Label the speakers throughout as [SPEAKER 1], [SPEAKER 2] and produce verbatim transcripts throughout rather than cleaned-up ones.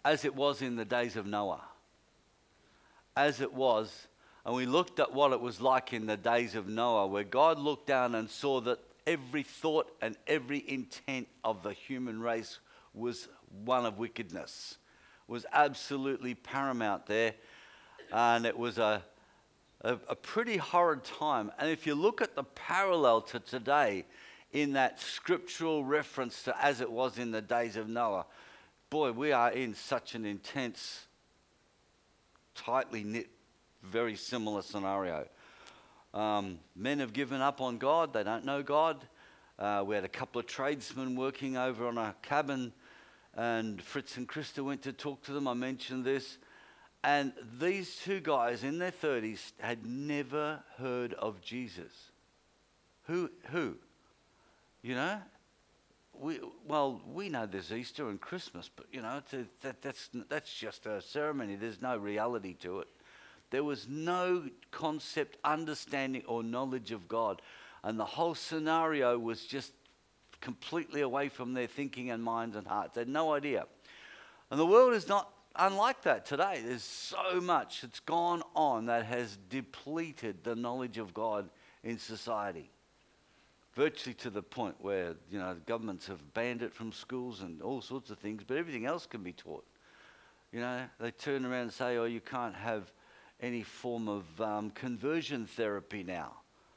[SPEAKER 1] as it was in the days of Noah. As it was, and we looked at what it was like in the days of Noah, where God looked down and saw that every thought and every intent of the human race was one of wickedness, was absolutely paramount there. And it was a, a, a pretty horrid time. And if you look at the parallel to today in that scriptural reference to as it was in the days of Noah, boy, we are in such an intense, tightly knit, very similar scenario. Um, men have given up on God. They don't know God. Uh, we had a couple of tradesmen working over on a cabin, and Fritz and Krista went to talk to them. I mentioned this. And these two guys in their thirties had never heard of Jesus. Who? Who? You know? We, well, we know there's Easter and Christmas, but, you know, to, that, that's, that's just a ceremony. There's no reality to it. There was no concept, understanding, or knowledge of God. And the whole scenario was just completely away from their thinking and minds and hearts. They had no idea. And the world is not unlike that today. There's so much that's gone on that has depleted the knowledge of God in society. Virtually to the point where, you know, governments have banned it from schools and all sorts of things, but everything else can be taught. You know, they turn around and say, oh, you can't have any form of um, conversion therapy now.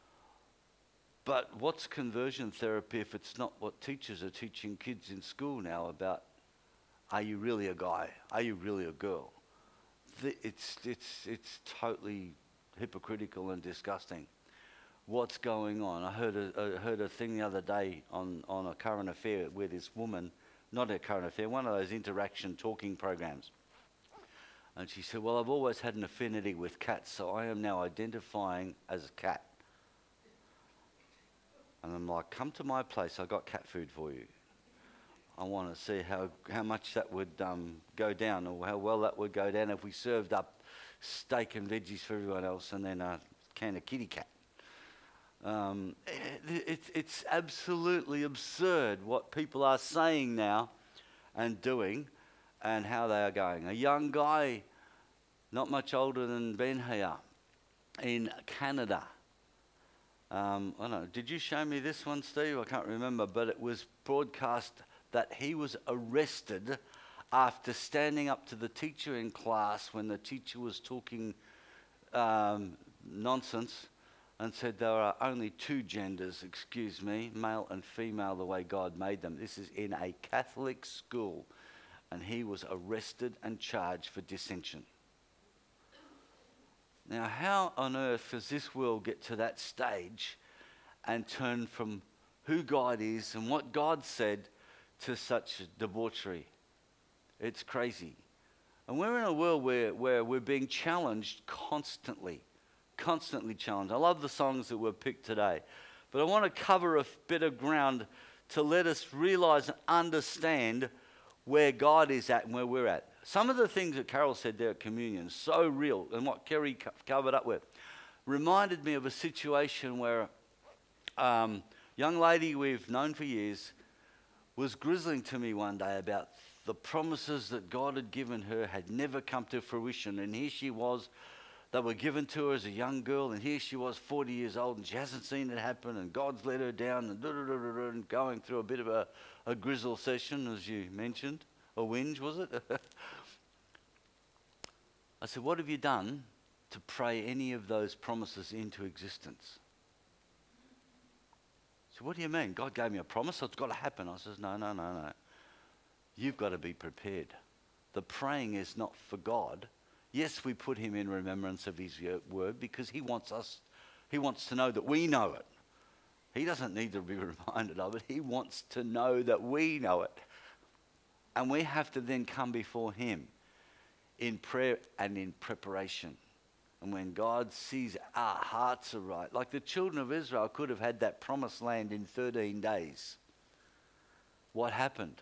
[SPEAKER 1] But what's conversion therapy if it's not what teachers are teaching kids in school now about, are you really a guy? Are you really a girl? It's, it's, it's totally hypocritical and disgusting. What's going on? I heard a, I heard a thing the other day on, on a current affair where this woman, not a current affair, one of those interaction talking programs. And she said, well, I've always had an affinity with cats, so I am now identifying as a cat. And I'm like, come to my place, I've got cat food for you. I want to see how, how much that would um, go down, or how well that would go down if we served up steak and veggies for everyone else and then a can of kitty cat. Um, it, it, it's absolutely absurd what people are saying now and doing and how they are going. A young guy, not much older than Ben here, in Canada. Um, I don't know, did you show me this one, Steve? I can't remember, but it was broadcast that he was arrested after standing up to the teacher in class when the teacher was talking um, nonsense and said there are only two genders, excuse me, male and female, the way God made them. This is in a Catholic school, and he was arrested and charged for dissension. Now, how on earth does this world get to that stage and turn from who God is and what God said to such debauchery? It's crazy. And we're in a world where, where we're being challenged constantly. Constantly challenged. I love the songs that were picked today. But I want to cover a bit of ground to let us realize and understand where God is at and where we're at. Some of the things that Carol said there at communion, so real, and what Kerry co- covered up with, reminded me of a situation where a um, young lady we've known for years was grizzling to me one day about the promises that God had given her had never come to fruition. And here she was, they were given to her as a young girl, and here she was forty years old, and she hasn't seen it happen, and God's let her down, and, and going through a bit of a, a grizzle session, as you mentioned. A whinge, was it? I said, what have you done to pray any of those promises into existence? So what do you mean? God gave me a promise, so it's got to happen. I says, no, no, no, no. You've got to be prepared. The praying is not for God. Yes, we put him in remembrance of his word because he wants us, he wants to know that we know it. He doesn't need to be reminded of it. He wants to know that we know it. And we have to then come before him in prayer and in preparation. And when God sees our hearts are right, like the children of Israel could have had that promised land in thirteen days. What happened?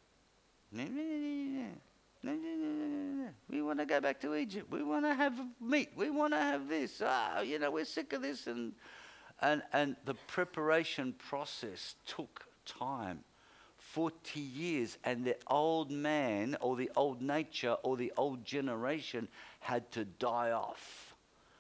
[SPEAKER 1] We want to go back to Egypt. We want to have meat. We want to have this. Ah, you know, we're sick of this. And, and, and the preparation process took time. forty years, and the old man or the old nature or the old generation had to die off.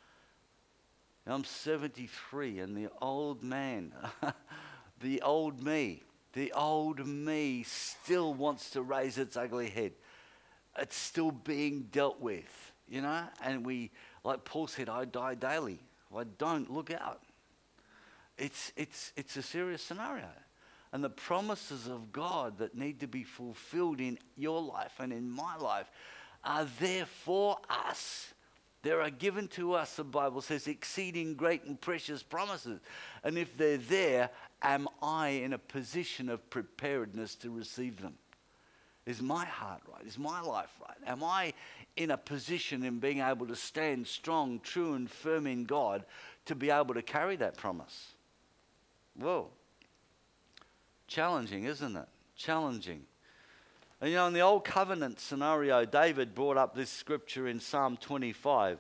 [SPEAKER 1] Now I'm seventy-three, and the old man, the old me, the old me still wants to raise its ugly head. It's still being dealt with, you know, and we, like Paul said, I die daily. I don't look out. It's, it's, it's a serious scenario. And the promises of God that need to be fulfilled in your life and in my life are there for us. There are given to us, the Bible says, exceeding great and precious promises. And if they're there, am I in a position of preparedness to receive them? Is my heart right? Is my life right? Am I in a position in being able to stand strong, true and firm in God to be able to carry that promise? Whoa. Challenging, isn't it? Challenging. And you know, in the old covenant scenario, David brought up this scripture in Psalm twenty-five.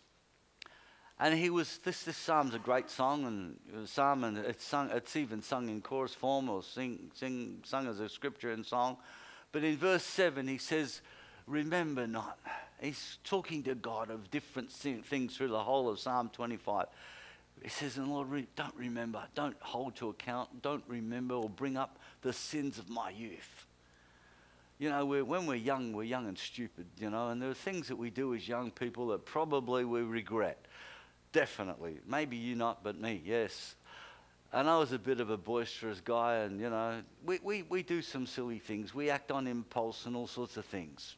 [SPEAKER 1] And he was, this, this psalm's a great song, and it was a psalm, and it's sung, it's even sung in chorus form or sing, sing, sung as a scripture and song. But in verse seven, he says, remember not. He's talking to God of different things through the whole of Psalm twenty-five. He says, and Lord, re- don't remember, don't hold to account, don't remember or bring up the sins of my youth. You know, we're, when we're young, we're young and stupid, you know, and there are things that we do as young people that probably we regret. Definitely. Maybe you not, but me, yes. And I was a bit of a boisterous guy, and, you know, we, we, we do some silly things. We act on impulse and all sorts of things.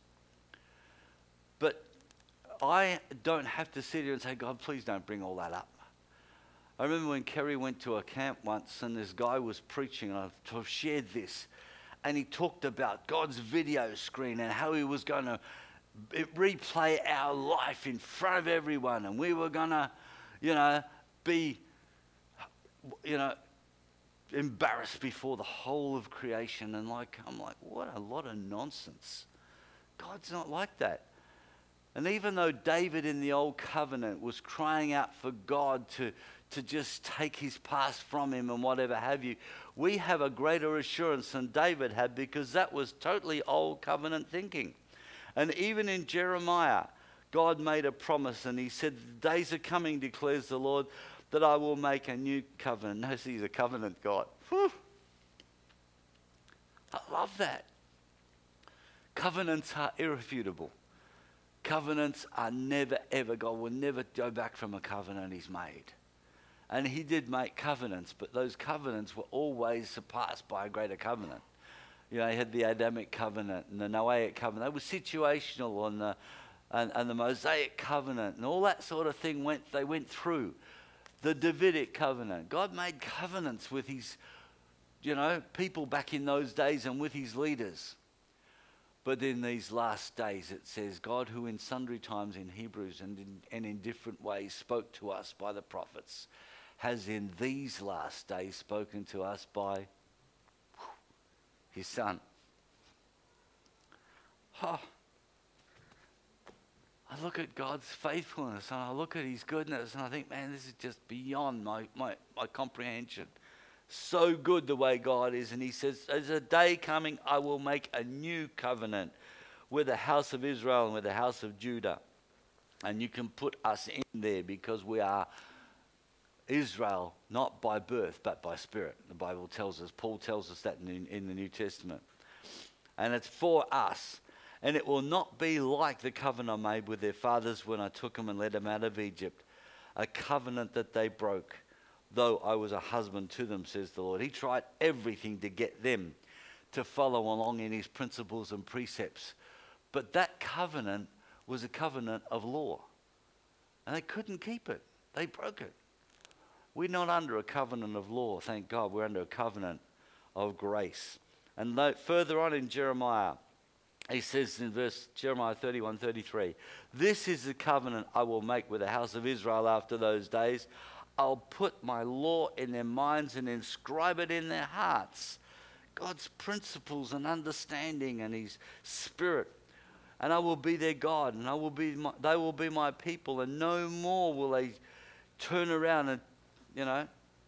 [SPEAKER 1] But I don't have to sit here and say, God, please don't bring all that up. I remember when Kerry went to a camp once, and this guy was preaching, and I've shared this, and he talked about God's video screen and how he was going to replay our life in front of everyone, and we were going to, you know, be, you know, embarrassed before the whole of creation. And like, I'm like, what a lot of nonsense. God's not like that. And even though David in the old covenant was crying out for God to, to just take his past from him and whatever have you, we have a greater assurance than David had, because that was totally old covenant thinking. And even in Jeremiah, God made a promise, and he said, the days are coming, declares the Lord, that I will make a new covenant. No, he's a covenant God. Whew. I love that. Covenants are irrefutable. Covenants are never, ever, God will never go back from a covenant he's made. And he did make covenants, but those covenants were always surpassed by a greater covenant. You know, he had the Adamic covenant and the Noahic covenant. They were situational, and the, and, and the Mosaic covenant and all that sort of thing went, they went through. The Davidic covenant. God made covenants with his, you know, people back in those days and with his leaders. But in these last days, it says, God, who in sundry times in Hebrews and in, and in different ways spoke to us by the prophets, has in these last days spoken to us by his Son. Oh, I look at God's faithfulness, and I look at his goodness, and I think, man, this is just beyond my, my, my comprehension. So good the way God is. And he says, there's a day coming, I will make a new covenant with the house of Israel and with the house of Judah. And you can put us in there, because we are Israel, not by birth, but by spirit. The Bible tells us, Paul tells us that in, in the New Testament. And it's for us. And it will not be like the covenant I made with their fathers when I took them and led them out of Egypt, a covenant that they broke, though I was a husband to them, says the Lord. He tried everything to get them to follow along in his principles and precepts. But that covenant was a covenant of law. And they couldn't keep it. They broke it. We're not under a covenant of law, thank God. We're under a covenant of grace. And further on in Jeremiah, he says in verse Jeremiah thirty-one, thirty-three, this is the covenant I will make with the house of Israel after those days. I'll put my law in their minds and inscribe it in their hearts. God's principles and understanding and his spirit. And I will be their God, and I will be my, they will be my people, and no more will they turn around and, you know,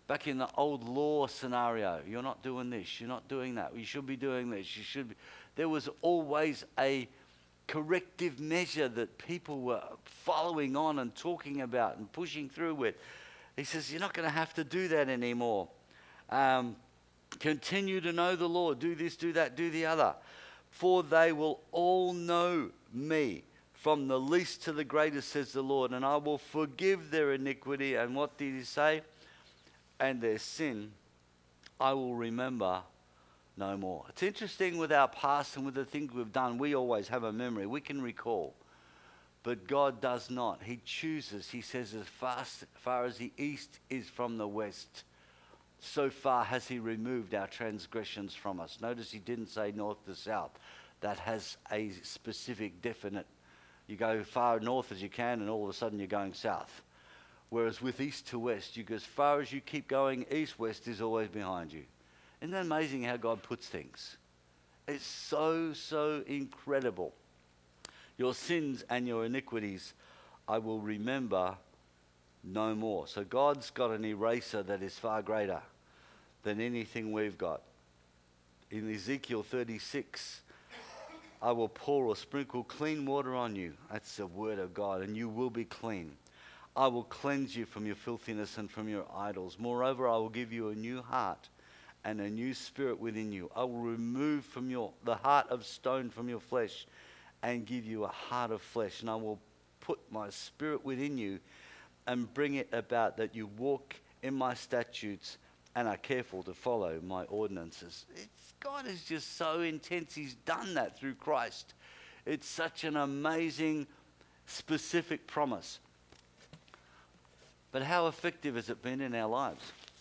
[SPEAKER 1] back in the old law scenario. You're not doing this, you're not doing that, you should be doing this, you should be. There was always a corrective measure that people were following on and talking about and pushing through with. He says, you're not going to have to do that anymore. Um, continue to know the Lord. Do this, do that, do the other. For they will all know me, from the least to the greatest, says the Lord, and I will forgive their iniquity. And what did he say? And their sin I will remember no more. It's interesting with our past and with the things we've done, we always have a memory. We can recall. But God does not. He chooses. He says, as fast, far as the east is from the west, so far has he removed our transgressions from us. Notice he didn't say north to south. That has a specific, definite. You go far north as you can and all of a sudden you're going south. Whereas with east to west, you go as far as you keep going, east-west is always behind you. Isn't that amazing how God puts things? It's so, so incredible. Your sins and your iniquities I will remember no more. So God's got an eraser that is far greater than anything we've got. In Ezekiel thirty-six, I will pour or sprinkle clean water on you. That's the word of God, and you will be clean. I will cleanse you from your filthiness and from your idols. Moreover, I will give you a new heart and a new spirit within you. I will remove from your the heart of stone from your flesh and give you a heart of flesh. And I will put my spirit within you and bring it about that you walk in my statutes and are careful to follow my ordinances. It's, God is just so intense. He's done that through Christ. It's such an amazing, specific promise. But how effective has it been in our lives?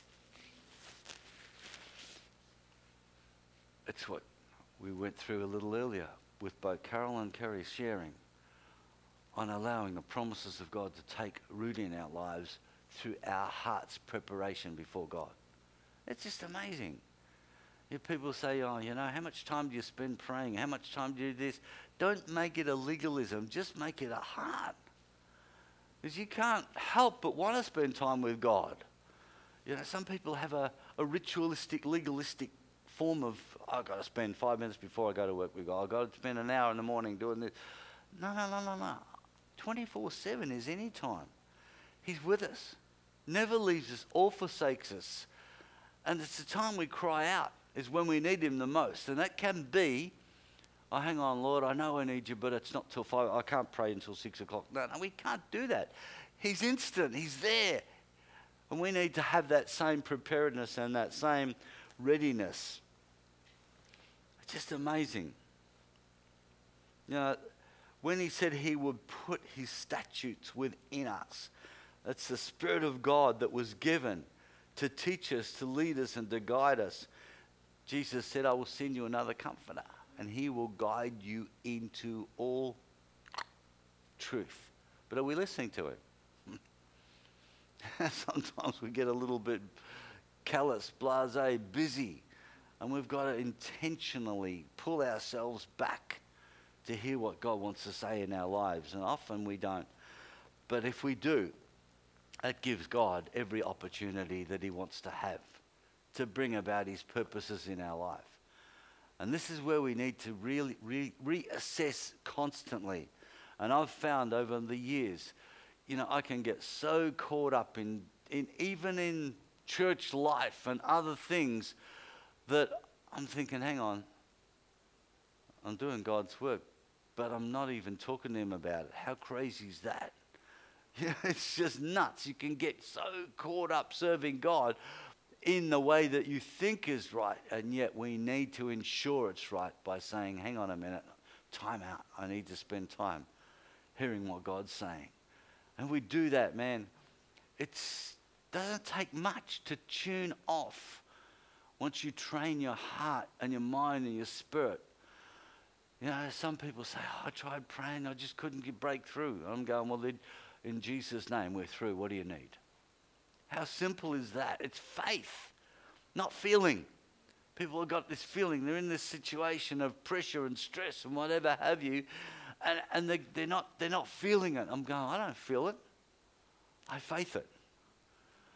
[SPEAKER 1] It's what we went through a little earlier with both Carol and Kerry sharing on allowing the promises of God to take root in our lives through our heart's preparation before God. It's just amazing. If people say, oh, you know, how much time do you spend praying? How much time do you do this? Don't make it a legalism. Just make it a heart. Because you can't help but want to spend time with God. You know, some people have a, a ritualistic, legalistic form of, I've got to spend five minutes before I go to work with God. I've got to spend an hour in the morning doing this. No, no, no, no, no. twenty-four seven is any time. He's with us. Never leaves us or forsakes us. And it's the time we cry out is when we need him the most. And that can be, oh, hang on, Lord, I know I need you, but it's not till five. I can't pray until six o'clock. No, no, we can't do that. He's instant. He's there. And we need to have that same preparedness and that same readiness. It's just amazing. You know, when he said he would put his statutes within us, that's the Spirit of God that was given to teach us, to lead us, and to guide us. Jesus said, I will send you another comforter, and he will guide you into all truth. But are we listening to him? Sometimes we get a little bit callous, blasé, busy, and we've got to intentionally pull ourselves back to hear what God wants to say in our lives, and often we don't. But if we do, that gives God every opportunity that he wants to have to bring about his purposes in our life. And this is where we need to really re- reassess constantly. And I've found over the years, you know, I can get so caught up in, in even in church life and other things that I'm thinking, hang on, I'm doing God's work, but I'm not even talking to him about it. How crazy is that? Yeah, it's just nuts. You can get so caught up serving God in the way that you think is right, and yet we need to ensure it's right by saying, hang on a minute, time out. I need to spend time hearing what God's saying. And we do that, man. It doesn't take much to tune off once you train your heart and your mind and your spirit. You know, some people say, oh, I tried praying, I just couldn't get breakthrough. I'm going, well, then, in Jesus' name, we're through. What do you need? How simple is that? It's faith, not feeling. People have got this feeling. They're in this situation of pressure and stress and whatever have you, and, and they, they're not they're not feeling it. I'm going, I don't feel it. I faith it.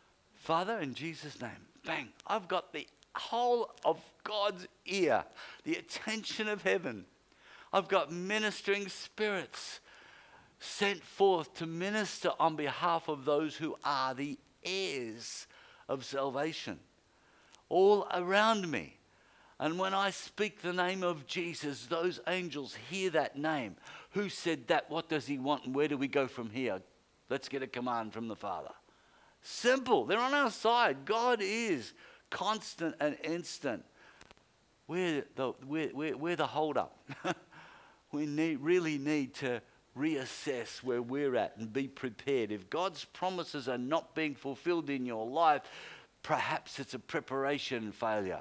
[SPEAKER 1] Father, in Jesus' name, bang, I've got the whole of God's ear, the attention of heaven. I've got ministering spirits sent forth to minister on behalf of those who are the heirs of salvation, all around me. And when I speak the name of Jesus, those angels hear that name. Who said that? What does he want? And where do we go from here? Let's get a command from the Father. Simple. They're on our side. God is constant and instant. We're the, we're, we're, we're the hold-up. We need, really need to reassess where we're at and be prepared. If God's promises are not being fulfilled in your life, perhaps it's a preparation failure.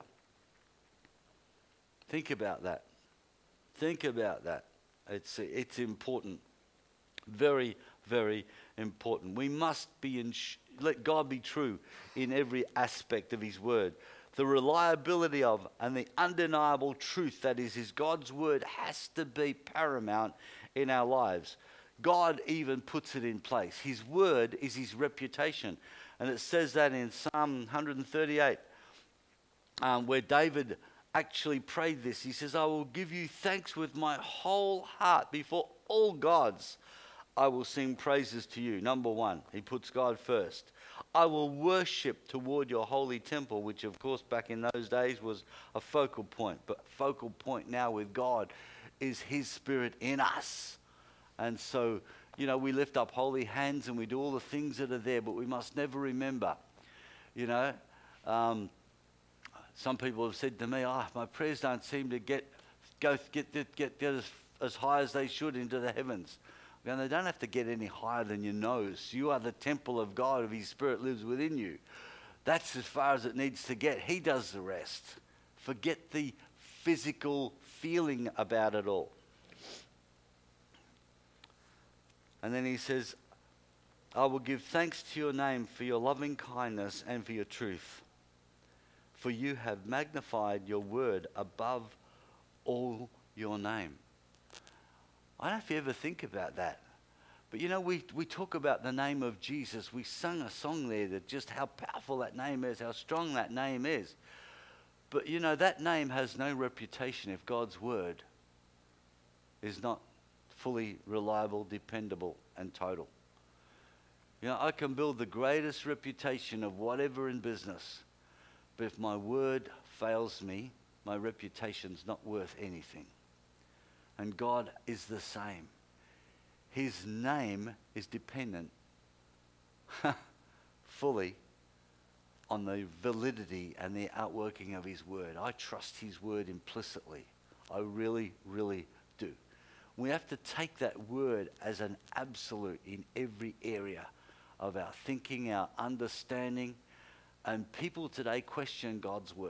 [SPEAKER 1] Think about that. Think about that. It's, it's important. Very, very important. We must be in, let God be true in every aspect of his word. The reliability of and the undeniable truth that is his God's word has to be paramount in our lives. God even puts it in place. His word is his reputation. And it says that in Psalm one thirty-eight, um, where David actually prayed this. He says, I will give you thanks with my whole heart before all gods. I will sing praises to you. Number one, he puts God first. I will worship toward your holy temple, which of course back in those days was a focal point. But focal point now with God is his spirit in us. And so, you know, we lift up holy hands and we do all the things that are there, but we must never remember, you know, um, some people have said to me, oh, my prayers don't seem to get go get get, get, get as, as high as they should into the heavens. And they don't have to get any higher than your nose. You are the temple of God, of his spirit lives within you. That's as far as it needs to get. He does the rest. Forget the physical feeling about it all. And then he says, I will give thanks to your name for your loving kindness and for your truth. For you have magnified your word above all your name. I don't know if you ever think about that. But you know, we, we talk about the name of Jesus. We sung a song there that just how powerful that name is, how strong that name is. But you know, that name has no reputation if God's word is not fully reliable, dependable, and total. You know, I can build the greatest reputation of whatever in business, but if my word fails me, my reputation's not worth anything. And God is the same. His name is dependent fully on the validity and the outworking of his word. I trust his word implicitly. I really, really do. We have to take that word as an absolute in every area of our thinking, our understanding. And people today question God's word.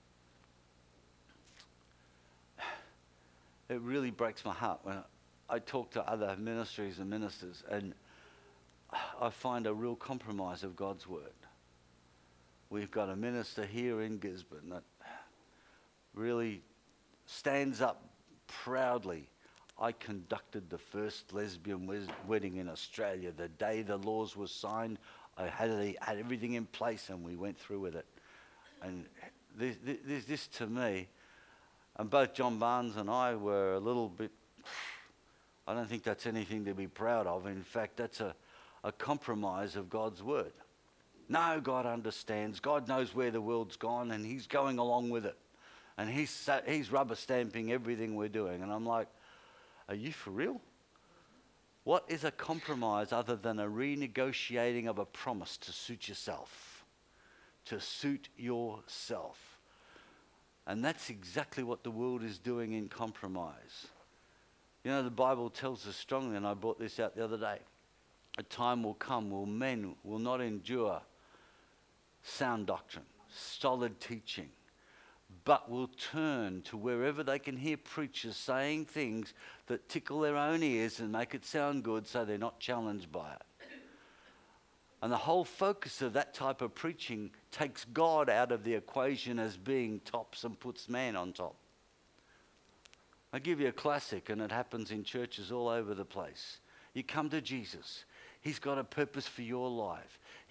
[SPEAKER 1] It really breaks my heart when I talk to other ministries and ministers, and I find a real compromise of God's word. We've got a minister here in Gisborne that really stands up proudly. I conducted the first lesbian wed- wedding in Australia. The day the laws were signed, I had, a, had everything in place and we went through with it. And this, this, this to me, and both John Barnes and I were a little bit, I don't think that's anything to be proud of. In fact, that's a, a compromise of God's word. No, God understands. God knows where the world's gone and he's going along with it. And he's, he's rubber stamping everything we're doing. And I'm like, are you for real? What is a compromise other than a renegotiating of a promise to suit yourself? To suit yourself. And that's exactly what the world is doing in compromise. You know, the Bible tells us strongly, and I brought this out the other day, a time will come where men will not endure sound doctrine, solid teaching, but will turn to wherever they can hear preachers saying things that tickle their own ears and make it sound good so they're not challenged by it. And the whole focus of that type of preaching takes God out of the equation as being tops and puts man on top. I'll give you a classic, and it happens in churches all over the place. You come to Jesus. He's got a purpose for your life.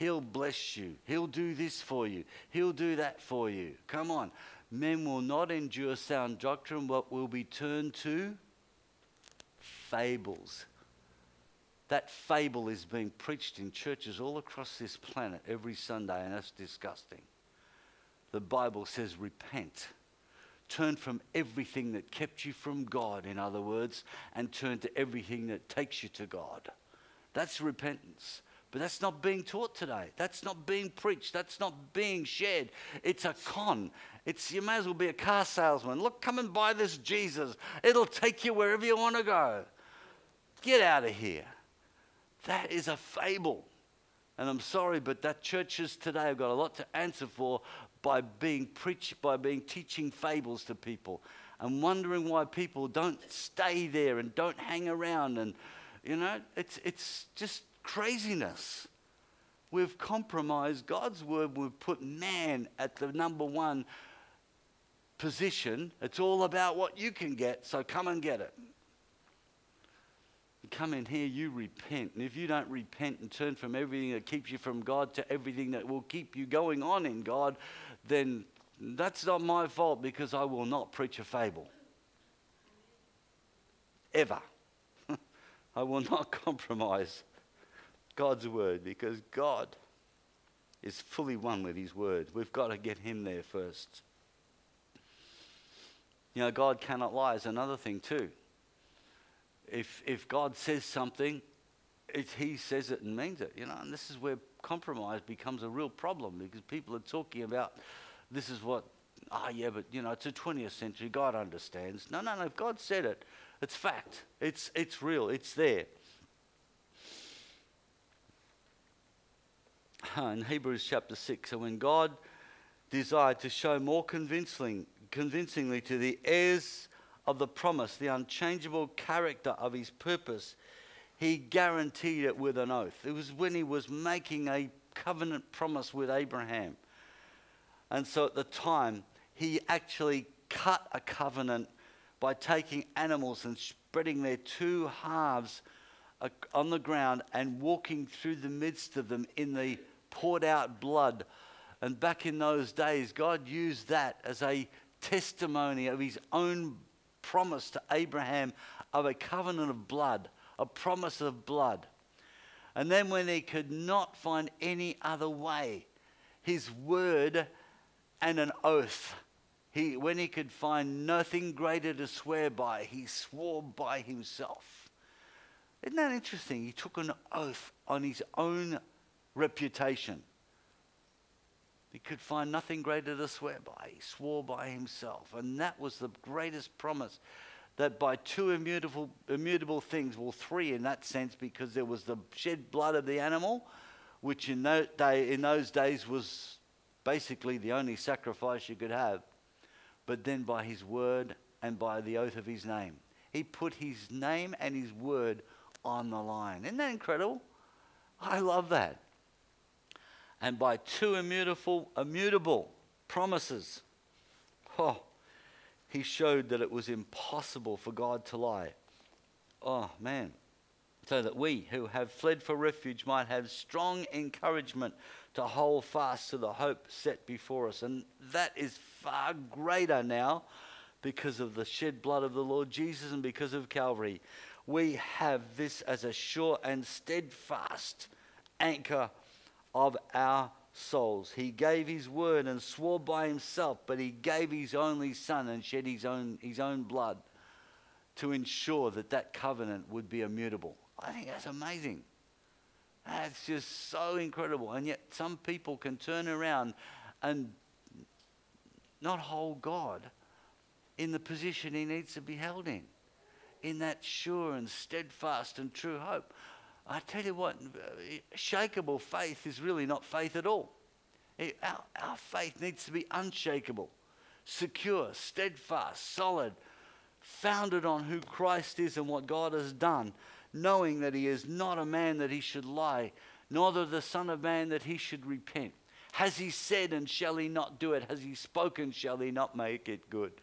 [SPEAKER 1] He'll bless you. He'll do this for you. He'll do that for you. Come on. Men will not endure sound doctrine, but will be turned to fables. That fable is being preached in churches all across this planet every Sunday, and that's disgusting. The Bible says repent. Turn from everything that kept you from God, in other words, and turn to everything that takes you to God. That's repentance. But that's not being taught today. That's not being preached. That's not being shared. It's a con. It's, you may as well be a car salesman. Look, come and buy this Jesus. It'll take you wherever you want to go. Get out of here. That is a fable. And I'm sorry, but that churches today have got a lot to answer for by being preach, by being teaching fables to people, and wondering why people don't stay there and don't hang around. And you know, it's it's just craziness. We've compromised God's word. We've put man at the number one position. It's all about what you can get, so come and get it. You come in here, you repent. And if you don't repent and turn from everything that keeps you from God to everything that will keep you going on in God, then that's not my fault, because I will not preach a fable. Ever. I will not compromise God's word, because God is fully one with his word. We've got to get him there first. You know, God cannot lie is another thing too. If if God says something, it's, he says it and means it. You know, and this is where compromise becomes a real problem, because people are talking about this is what, ah, oh yeah, but you know, it's the twentieth century. God understands. No, no, no. If God said it, it's fact. It's it's real. It's there. In Hebrews chapter six, so when God desired to show more convincing, convincingly to the heirs of the promise the unchangeable character of his purpose, he guaranteed it with an oath. It was when he was making a covenant promise with Abraham. And so at the time, he actually cut a covenant by taking animals and spreading their two halves on the ground and walking through the midst of them in the poured out blood. And back in those days, God used that as a testimony of his own promise to Abraham of a covenant of blood, a promise of blood. And then when he could not find any other way, his word and an oath. He, when he could find nothing greater to swear by, he swore by himself. Isn't that interesting? He took an oath on his own reputation. He could find nothing greater to swear by. He swore by himself. And that was the greatest promise, that by two immutable, immutable things, well, three in that sense, because there was the shed blood of the animal, which in, that day, in those days was basically the only sacrifice you could have. But then by his word and by the oath of his name. He put his name and his word on the line. Isn't that incredible? I love that. And by two immutable, immutable promises, oh, he showed that it was impossible for God to lie. Oh, man. So that we who have fled for refuge might have strong encouragement to hold fast to the hope set before us. And that is far greater now because of the shed blood of the Lord Jesus and because of Calvary. We have this as a sure and steadfast anchor of our souls. He gave his word and swore by himself, but he gave his only son and shed his own his own blood to ensure that that covenant would be immutable. I think that's amazing. That's just so incredible. And yet some people can turn around and not hold God in the position he needs to be held in, in that sure and steadfast and true hope. I tell you what, shakable faith is really not faith at all. It, our, our faith needs to be unshakable, secure, steadfast, solid, founded on who Christ is and what God has done, knowing that he is not a man that he should lie, nor the Son of Man that he should repent. Has he said, and shall he not do it? Has he spoken, shall he not make it good?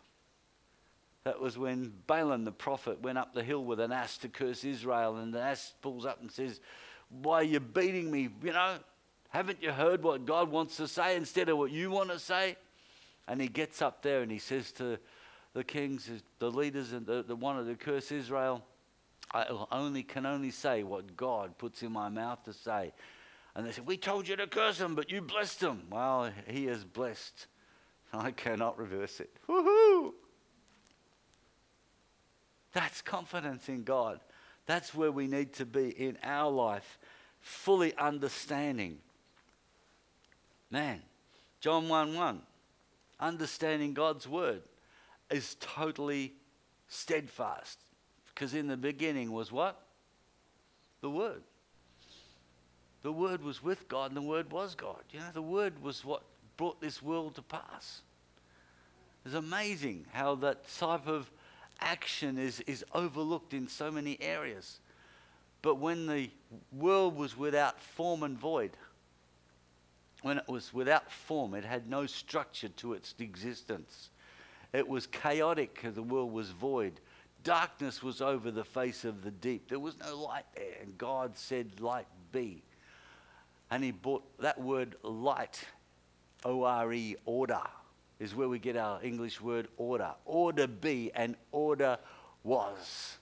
[SPEAKER 1] That was when Balaam the prophet went up the hill with an ass to curse Israel, and the ass pulls up and says, why are you beating me? You know, Haven't you heard what God wants to say instead of what you want to say? And he gets up there and he says to the kings, the leaders, and the, the one to curse Israel, I only can only say what God puts in my mouth to say. And they said, we told you to curse him, but you blessed him. Well, he is blessed. I cannot reverse it. Woohoo! That's confidence in God. That's where we need to be in our life, fully understanding. Man, John one one, understanding God's word is totally steadfast. Because in the beginning was what? The Word. The Word was with God and the Word was God. You know, the Word was what brought this world to pass. It's amazing how that type of action is, is overlooked in so many areas. But when the world was without form and void, when it was without form, it had no structure to its existence. It was chaotic, the world was void. Darkness was over the face of the deep. There was no light there. And God said, light be. And he brought that word light, O R E, order, is where we get our English word order. Order be, and order was.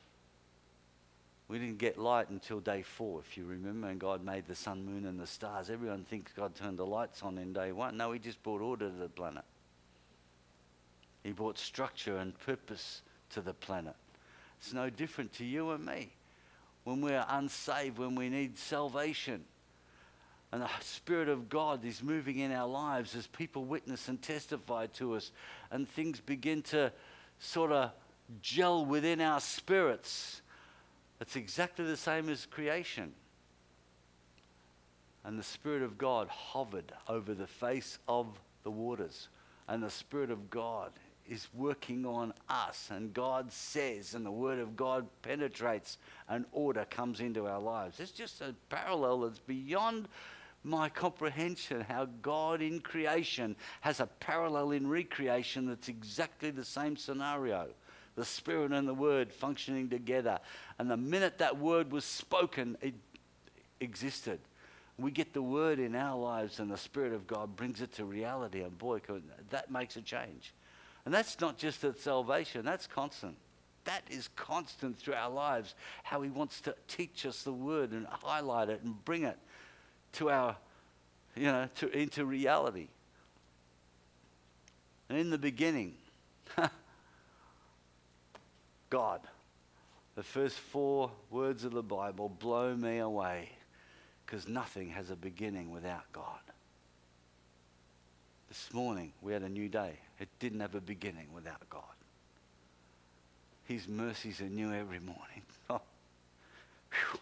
[SPEAKER 1] We didn't get light until day four, if you remember, and God made the sun, moon, and the stars. Everyone thinks God turned the lights on in day one. No, he just brought order to the planet. He brought structure and purpose to the planet. It's no different to you and me. When we're unsaved, when we need salvation, and the Spirit of God is moving in our lives as people witness and testify to us, and things begin to sort of gel within our spirits. It's exactly the same as creation. And the Spirit of God hovered over the face of the waters. And the Spirit of God is working on us. And God says, and the Word of God penetrates, and order comes into our lives. It's just a parallel that's beyond my comprehension, how God in creation has a parallel in recreation that's exactly the same scenario. The Spirit and the Word functioning together. And the minute that word was spoken, it existed. We get the Word in our lives and the Spirit of God brings it to reality. And boy, that makes a change. And that's not just at salvation, that's constant. That is constant through our lives, how he wants to teach us the Word and highlight it and bring it to our, you know, to, into reality. And in the beginning, God. The first four words of the Bible blow me away because nothing has a beginning without God. This morning we had a new day. It didn't have a beginning without God. His mercies are new every morning. Oh. Whew.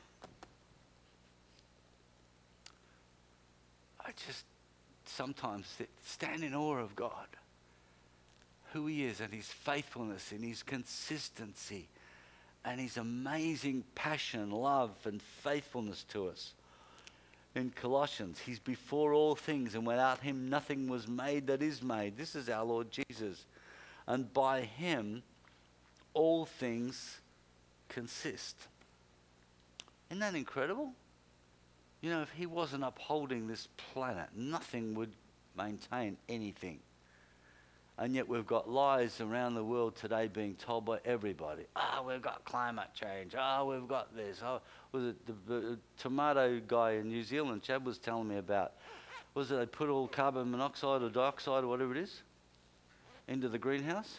[SPEAKER 1] I just sometimes sit, stand in awe of God. Who he is and his faithfulness and his consistency and his amazing passion, love and faithfulness to us. In Colossians, he's before all things and without him nothing was made that is made. This is our Lord Jesus. And by him all things consist. Isn't that incredible? You know, if he wasn't upholding this planet, nothing would maintain anything. And yet we've got lies around the world today being told by everybody. Ah, oh, we've got climate change. Ah, oh, we've got this. Oh, was it the, the tomato guy in New Zealand, Chad was telling me about? Was it they put all carbon monoxide or dioxide or whatever it is into the greenhouse?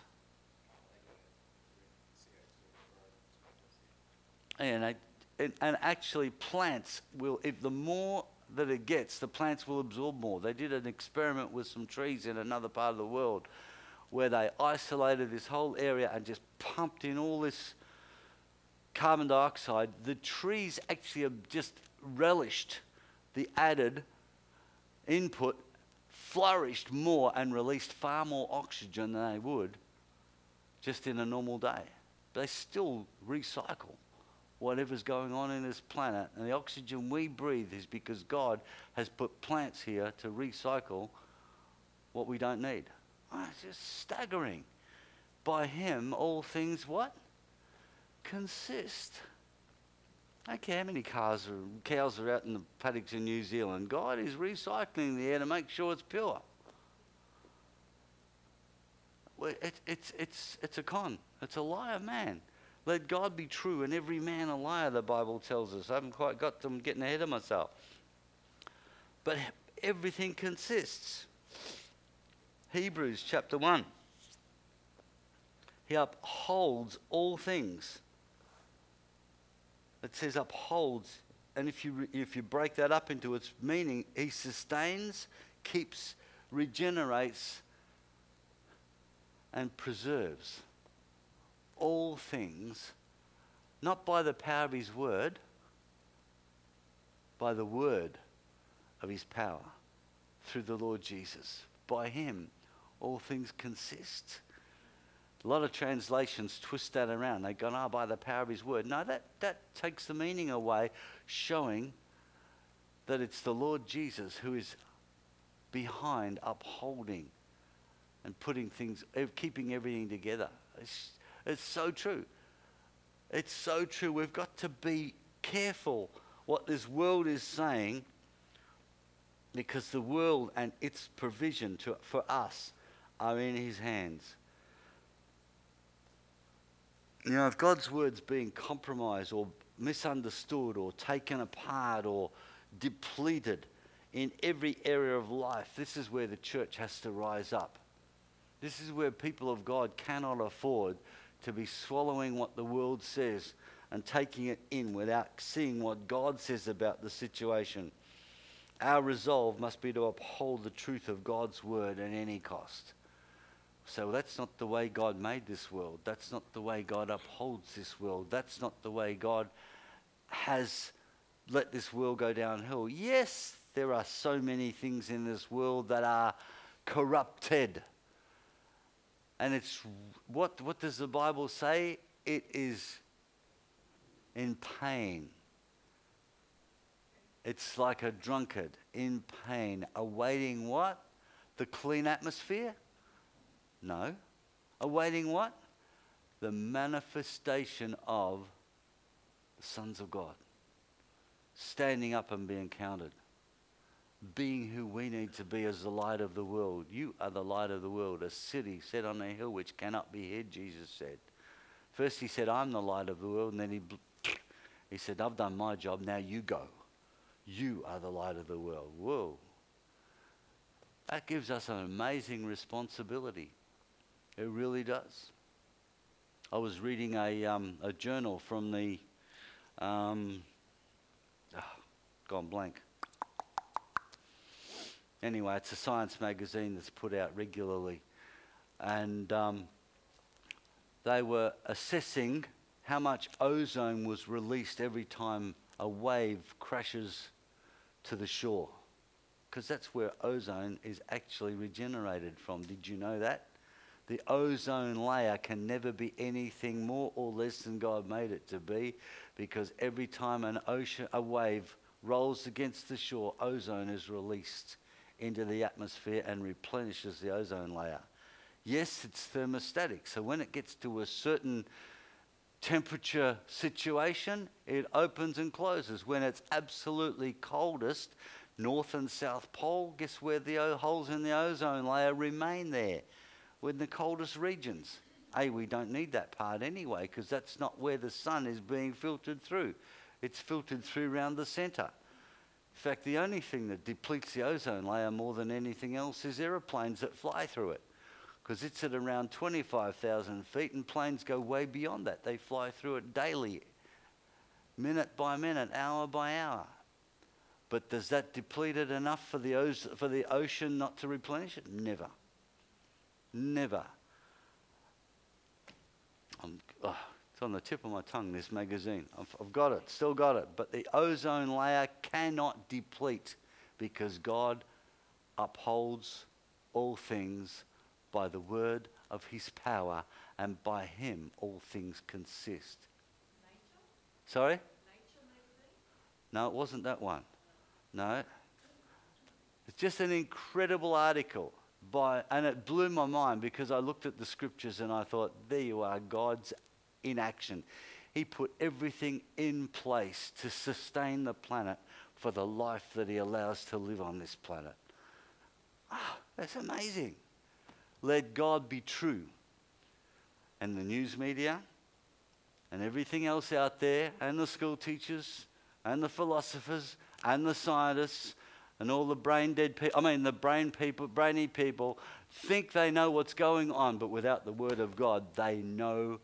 [SPEAKER 1] And, they, and, and actually plants will, if the more that it gets, the plants will absorb more. They did an experiment with some trees in another part of the world where they isolated this whole area and just pumped in all this carbon dioxide. The trees actually have just relished the added input, flourished more and released far more oxygen than they would just in a normal day. They still recycle whatever's going on in this planet, and the oxygen we breathe is because God has put plants here to recycle what we don't need. Oh, it's just staggering. By him all things what? Consist. I don't care how many cars or cows are out in the paddocks in New Zealand. God is recycling the air to make sure it's pure. Well, it, it's, it's, it's a con. It's a lie of man. Let God be true and every man a liar, the Bible tells us. I haven't quite got them getting ahead of myself. But everything consists. Hebrews chapter one. He upholds all things. It says upholds. And if you, re- if you break that up into its meaning, he sustains, keeps, regenerates, and preserves all things, not by the power of his word, by the word of his power, through the Lord Jesus. By him, all things consist. A lot of translations twist that around. They go, oh, by the power of his word. No, that, that takes the meaning away, showing that it's the Lord Jesus who is behind upholding and putting things, keeping everything together. It's, it's so true. It's so true. We've got to be careful what this world is saying, because the world and its provision to, for us are in his hands. You know, if God's word's being compromised or misunderstood or taken apart or depleted in every area of life, this is where the church has to rise up. This is where people of God cannot afford to be swallowing what the world says and taking it in without seeing what God says about the situation. Our resolve must be to uphold the truth of God's word at any cost. So that's not the way God made this world. That's not the way God upholds this world. That's not the way God has let this world go downhill. Yes, there are so many things in this world that are corrupted. And it's, what, what does the Bible say? It is in pain. It's like a drunkard in pain, awaiting what? The clean atmosphere? No. Awaiting what? The manifestation of the sons of God. Standing up and being counted. Being who we need to be as the light of the world. You are the light of the world, a city set on a hill which cannot be hid, Jesus said. First he said, I'm the light of the world, and then he, he said, I've done my job, now you go. You are the light of the world. Whoa. That gives us an amazing responsibility. It really does. I was reading a, um, a journal from the, um, oh, gone blank. Anyway, it's a science magazine that's put out regularly. And um, they were assessing how much ozone was released every time a wave crashes to the shore. Because that's where ozone is actually regenerated from. Did you know that? The ozone layer can never be anything more or less than God made it to be, because every time an ocean, a wave rolls against the shore, ozone is released into the atmosphere and replenishes the ozone layer. Yes, it's thermostatic, so when it gets to a certain temperature situation, it opens and closes. When it's absolutely coldest, north and south pole, guess where the o- holes in the ozone layer remain there? In the coldest regions. A, we don't need that part anyway, because that's not where the sun is being filtered through. It's filtered through around the centre. In fact, the only thing that depletes the ozone layer more than anything else is aeroplanes that fly through it, because it's at around twenty-five thousand feet, and planes go way beyond that. They fly through it daily, minute by minute, hour by hour. But does that deplete it enough for the, oz- for the ocean not to replenish it? Never. Never. I'm, oh, it's on the tip of my tongue, this magazine. I've, I've got it, still got it. But the ozone layer cannot deplete, because God upholds all things by the word of his power, and by him all things consist.
[SPEAKER 2] Nature?
[SPEAKER 1] Sorry?
[SPEAKER 2] Nature magazine?
[SPEAKER 1] No, it wasn't that one. No. It's just an incredible article. By, and it blew my mind, because I looked at the scriptures and I thought, there you are, God's in action. He put everything in place to sustain the planet for the life that he allows to live on this planet. Ah, that's amazing. Let God be true. And the news media and everything else out there, and the school teachers and the philosophers and the scientists and all the brain dead people, I mean the brain people, brainy people, think they know what's going on, but without the word of God, they know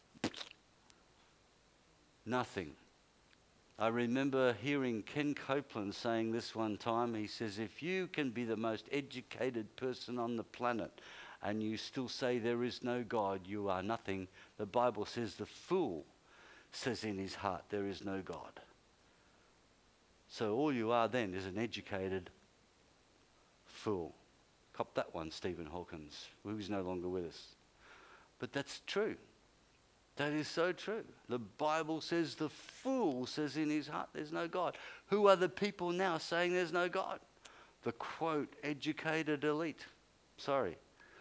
[SPEAKER 1] nothing. I remember hearing Ken Copeland saying this one time. He says, if you can be the most educated person on the planet and you still say there is no God, you are nothing. The Bible says the fool says in his heart there is no God. So all you are then is an educated fool. Cop that one, Stephen Hawkins, who's no longer with us. But that's true. That is so true. The Bible says the fool says in his heart there's no God. Who are the people now saying there's no God? The quote, educated elite. Sorry.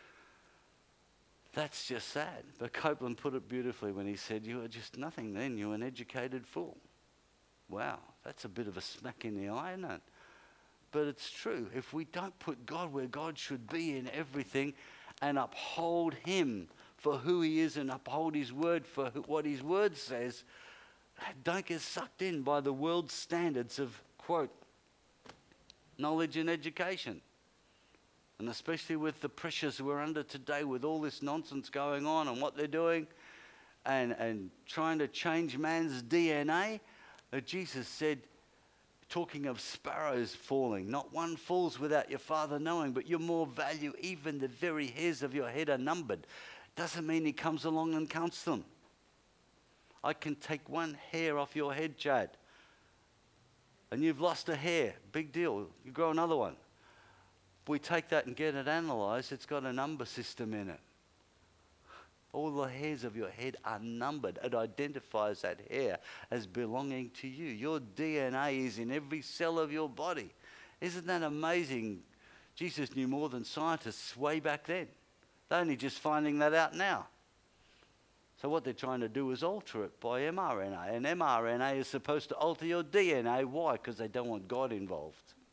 [SPEAKER 1] That's just sad. But Copeland put it beautifully when he said, you are just nothing then, you're an educated fool. Wow, that's a bit of a smack in the eye, isn't it? But it's true. If we don't put God where God should be in everything and uphold him for who he is and uphold his word for what his word says, don't get sucked in by the world's standards of, quote, knowledge and education. And especially with the pressures we're under today with all this nonsense going on and what they're doing and, and trying to change man's D N A, that Jesus said, talking of sparrows falling, not one falls without your Father knowing, but you're more value, even the very hairs of your head are numbered. Doesn't mean he comes along and counts them. I can take one hair off your head, Chad, and you've lost a hair. Big deal. You grow another one. We take that and get it analysed. It's got a number system in it. All the hairs of your head are numbered. It identifies that hair as belonging to you. Your D N A is in every cell of your body. Isn't that amazing? Jesus knew more than scientists way back then. They're only just finding that out now. So what they're trying to do is alter it by mRNA. And mRNA is supposed to alter your D N A. Why? Because they don't want God involved.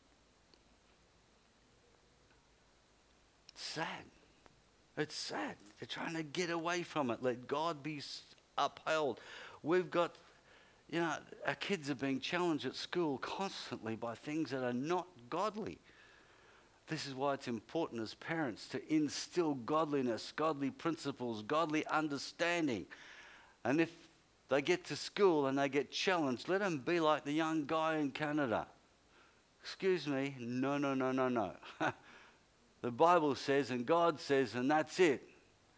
[SPEAKER 1] It's sad. It's sad. They're trying to get away from it. Let God be upheld. We've got, you know, our kids are being challenged at school constantly by things that are not godly. This is why it's important as parents to instill godliness, godly principles, godly understanding. And if they get to school and they get challenged, let them be like the young guy in Canada. Excuse me, no, no, no, no, no. The Bible says and God says, and that's it.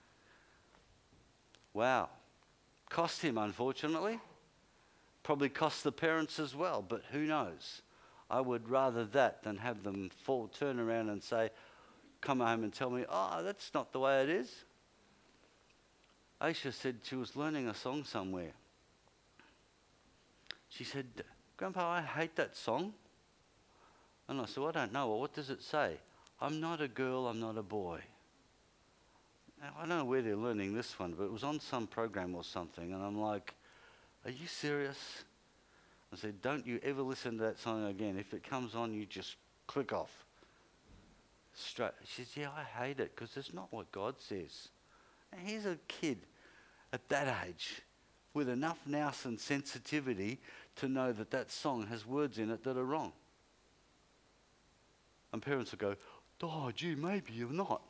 [SPEAKER 1] Wow. Cost him, unfortunately. Probably cost the parents as well, but who knows? I would rather that than have them fall, turn around and say, come home and tell me, oh, that's not the way it is. Aisha said she was learning a song somewhere. She said, Grandpa, I hate that song. And I said, well, I don't know. Well, what does it say? I'm not a girl, I'm not a boy. Now, I don't know where they're learning this one, but it was on some program or something. And I'm like, are you serious? I said, don't you ever listen to that song again. If it comes on, you just click off. Straight. She said, yeah, I hate it because it's not what God says. And here's a kid at that age with enough nous and sensitivity to know that that song has words in it that are wrong. And parents will go, oh, gee, maybe you're not.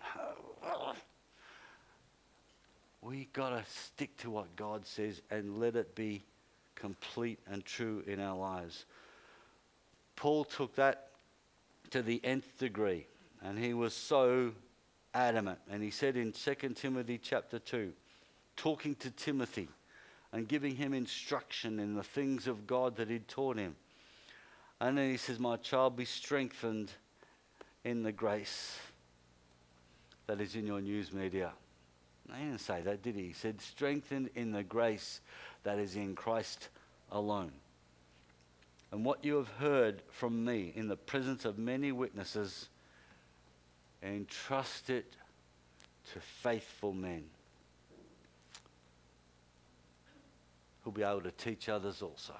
[SPEAKER 1] We got to stick to what God says and let it be complete and true in our lives. Paul took that to the nth degree, and he was so adamant. And he said in Second Timothy chapter two, talking to Timothy and giving him instruction in the things of God that he'd taught him. And then he says, my child, be strengthened in the grace that is in your news media. He didn't say that, did he? He said, strengthened in the grace that is in Christ alone. And what you have heard from me in the presence of many witnesses, entrust it to faithful men who'll be able to teach others also.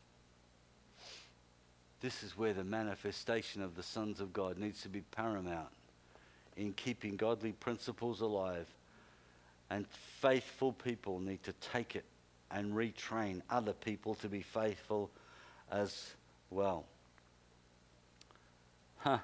[SPEAKER 1] This is where the manifestation of the sons of God needs to be paramount in keeping godly principles alive. And faithful people need to take it and retrain other people to be faithful as well. Huh.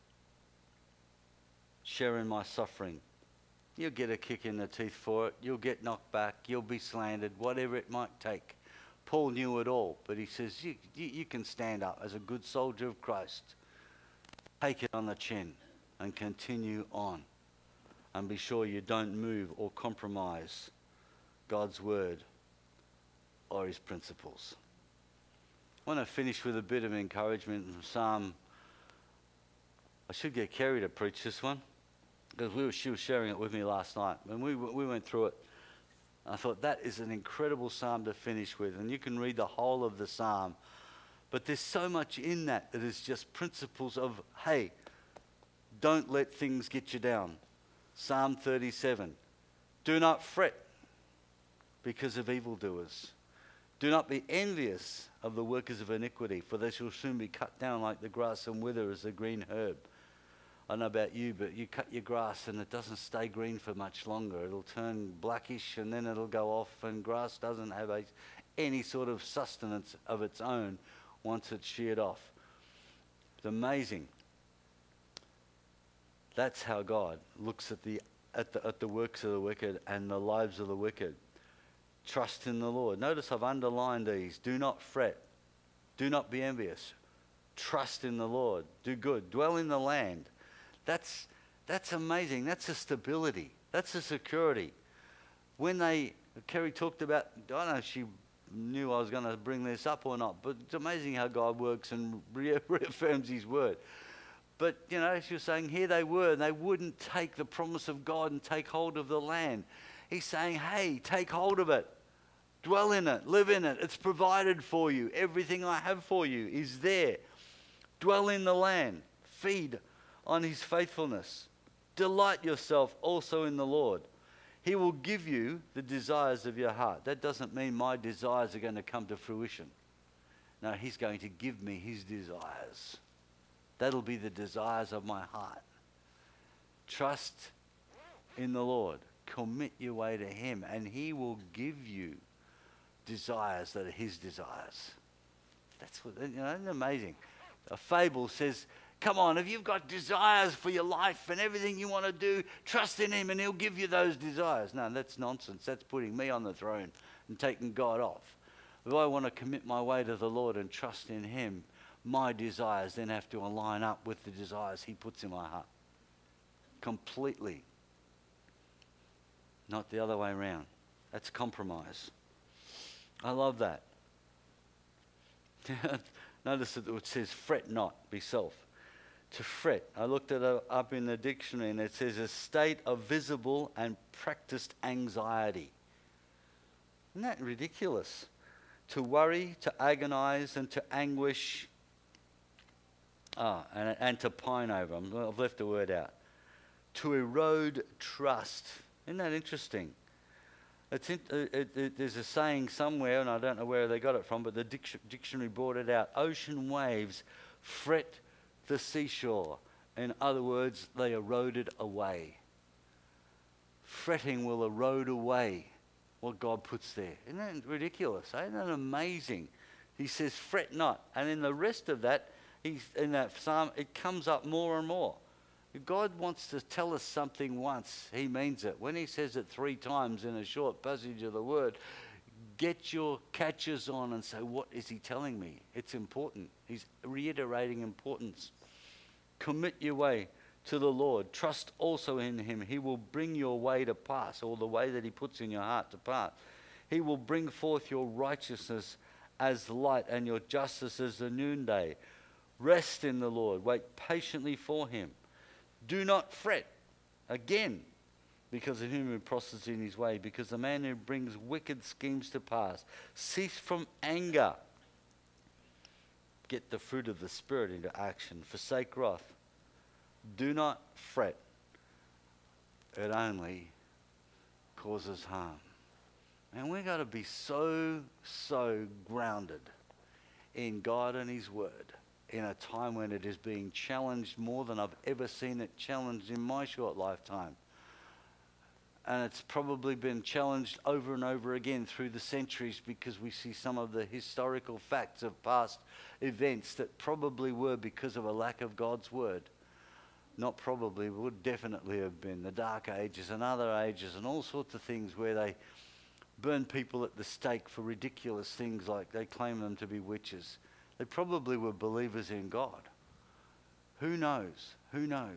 [SPEAKER 1] Sharing my suffering. You'll get a kick in the teeth for it. You'll get knocked back. You'll be slandered, whatever it might take. Paul knew it all, but he says, you, you, you can stand up as a good soldier of Christ. Take it on the chin and continue on. And be sure you don't move or compromise God's word or his principles. I want to finish with a bit of encouragement from Psalm. I should get Kerry to preach this one, because we were, she was sharing it with me last night. When we, we went through it, I thought that is an incredible psalm to finish with. And you can read the whole of the psalm. But there's so much in that that is just principles of, hey, don't let things get you down. Psalm thirty-seven. Do not fret because of evildoers. Do not be envious of the workers of iniquity, for they shall soon be cut down like the grass and wither as the green herb. I don't know about you, but you cut your grass and it doesn't stay green for much longer. It'll turn blackish and then it'll go off, and grass doesn't have a, any sort of sustenance of its own once it's sheared off. It's amazing. That's how God looks at the, at the at the works of the wicked and the lives of the wicked. Trust in the Lord. Notice I've underlined these. Do not fret. Do not be envious. Trust in the Lord. Do good. Dwell in the land. That's that's amazing. That's a stability. That's a security. When they, Kerry talked about, I don't know if she knew I was going to bring this up or not, but it's amazing how God works and re- reaffirms his word. But, you know, she was saying, here they were, and they wouldn't take the promise of God and take hold of the land. He's saying, hey, take hold of it. Dwell in it. Live in it. It's provided for you. Everything I have for you is there. Dwell in the land. Feed on his faithfulness. Delight yourself also in the Lord. He will give you the desires of your heart. That doesn't mean my desires are going to come to fruition. No, he's going to give me his desires. That'll be the desires of my heart. Trust in the Lord. Commit your way to him, and he will give you desires that are his desires. That's what, you know, isn't it amazing? A fable says, come on, if you've got desires for your life and everything you want to do, trust in him and he'll give you those desires. No, that's nonsense. That's putting me on the throne and taking God off. If I want to commit my way to the Lord and trust in him, my desires then have to align up with the desires he puts in my heart. Completely. Not the other way around. That's compromise. I love that. Notice that it says, fret not, be self. To fret, I looked it up in the dictionary, and it says a state of visible and practiced anxiety. Isn't that ridiculous? To worry, to agonize, and to anguish. Ah, and, and to pine over. I've left a word out. To erode trust. Isn't that interesting? It's in, uh, it, it, there's a saying somewhere, and I don't know where they got it from, but the dic- dictionary brought it out. Ocean waves fret the seashore. In other words, they eroded away. Fretting will erode away what God puts there. Isn't that ridiculous? Isn't that amazing? He says, fret not. And in the rest of that, he's, in that psalm, it comes up more and more. If God wants to tell us something once, he means it. When he says it three times in a short passage of the word, get your catches on and say, what is he telling me? It's important. He's reiterating importance. Commit your way to the Lord. Trust also in him. He will bring your way to pass, or the way that he puts in your heart to pass. He will bring forth your righteousness as light and your justice as the noonday. Rest in the Lord. Wait patiently for him. Do not fret, again, because of him who prospers in his way, because the man who brings wicked schemes to pass. Cease from anger. Get the fruit of the Spirit into action. Forsake wrath. Do not fret. It only causes harm. And we've got to be so, so grounded in God and His Word in a time when it is being challenged more than I've ever seen it challenged in my short lifetime. And it's probably been challenged over and over again through the centuries because we see some of the historical facts of past events that probably were because of a lack of God's Word. Not probably, would definitely have been the Dark Ages and other ages and all sorts of things where they burn people at the stake for ridiculous things like they claim them to be witches. They probably were believers in God. Who knows? Who knows?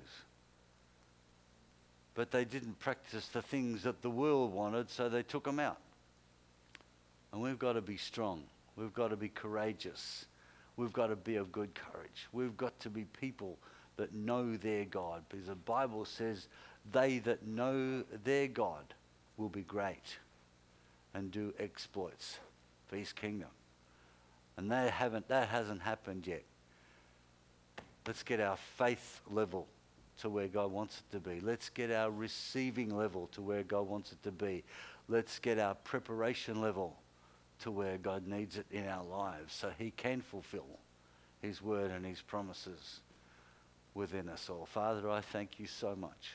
[SPEAKER 1] But they didn't practice the things that the world wanted, so they took them out. And we've got to be strong. We've got to be courageous. We've got to be of good courage. We've got to be people that know their God, because the Bible says they that know their God will be great and do exploits for His kingdom. And they haven't, that hasn't happened yet. Let's get our faith level to where God wants it to be. Let's get our receiving level to where God wants it to be. Let's get our preparation level to where God needs it in our lives so He can fulfill His Word and His promises within us all. Father, I thank You so much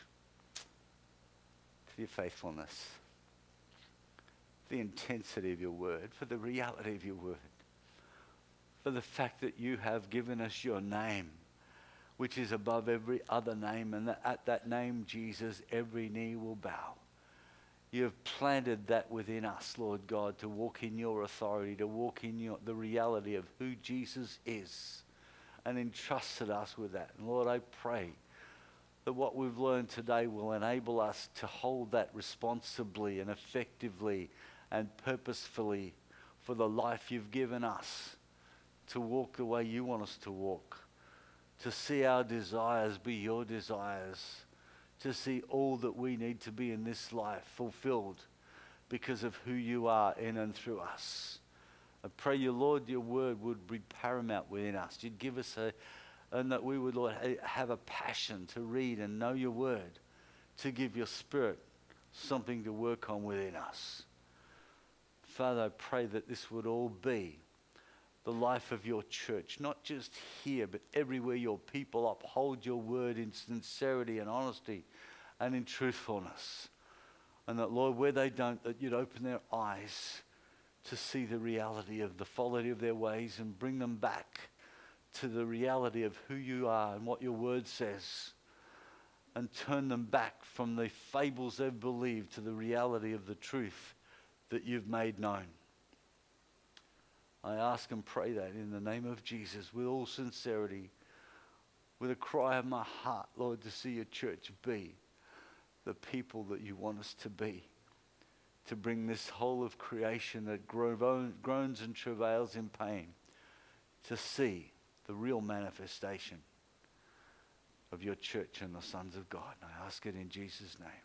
[SPEAKER 1] for Your faithfulness, the intensity of Your Word, for the reality of Your Word, for the fact that You have given us Your name, which is above every other name, and that at that name, Jesus, every knee will bow. You have planted that within us, Lord God, to walk in Your authority, to walk in your, the reality of who Jesus is, and entrusted us with that. And Lord, I pray that what we've learned today will enable us to hold that responsibly and effectively and purposefully for the life You've given us, to walk the way You want us to walk, to see our desires be Your desires, to see all that we need to be in this life fulfilled because of who You are in and through us. I pray You, Lord, Your Word would be paramount within us. You'd give us a, and that we would, Lord, have a passion to read and know Your Word, to give Your Spirit something to work on within us. Father, I pray that this would all be the life of Your church, not just here, but everywhere Your people uphold Your Word in sincerity and honesty and in truthfulness. And that, Lord, where they don't, that You'd open their eyes to see the reality of the folly of their ways and bring them back to the reality of who You are and what Your Word says, and turn them back from the fables they've believed to the reality of the truth that You've made known. I ask and pray that in the name of Jesus with all sincerity, with a cry of my heart, Lord, to see Your church be the people that You want us to be, to bring this whole of creation that groans and travails in pain, to see the real manifestation of Your church and the sons of God. And I ask it in Jesus' name.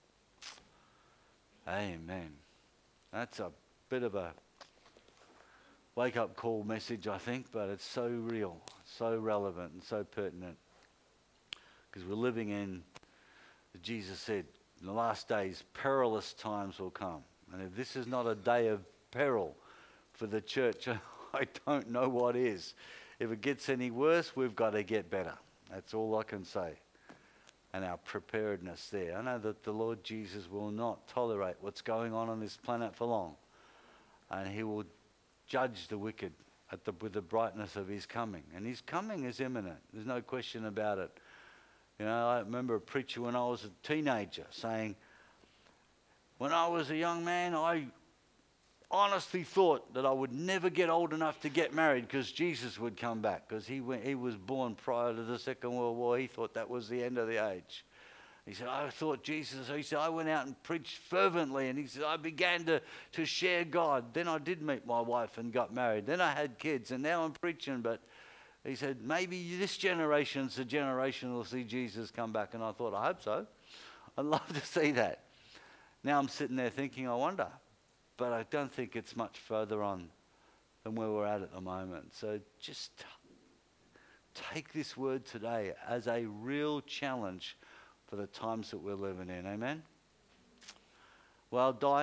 [SPEAKER 1] Amen. That's a bit of a wake-up call message, I think, but it's so real, so relevant and so pertinent, because we're living in, as Jesus said, in the last days, perilous times will come. And if this is not a day of peril for the church, I don't know what is. If it gets any worse, we've got to get better. That's all I can say. And our preparedness there. I know that the Lord Jesus will not tolerate what's going on on this planet for long. And He will judge the wicked at the, with the brightness of His coming. And His coming is imminent. There's no question about it. You know, I remember a preacher when I was a teenager saying, when I was a young man, I honestly thought that I would never get old enough to get married because Jesus would come back, because he went, he was born prior to the Second World War. He thought that was the end of the age. He said, I thought Jesus, he said, I went out and preached fervently, and he said, I began to, to share God. Then I did meet my wife and got married. Then I had kids, and now I'm preaching. But he said, maybe this generation's the generation will see Jesus come back. And I thought, I hope so. I'd love to see that. Now I'm sitting there thinking, I wonder. But I don't think it's much further on than where we're at at the moment. So just take this word today as a real challenge for the times that we're living in. Amen? Well, Di,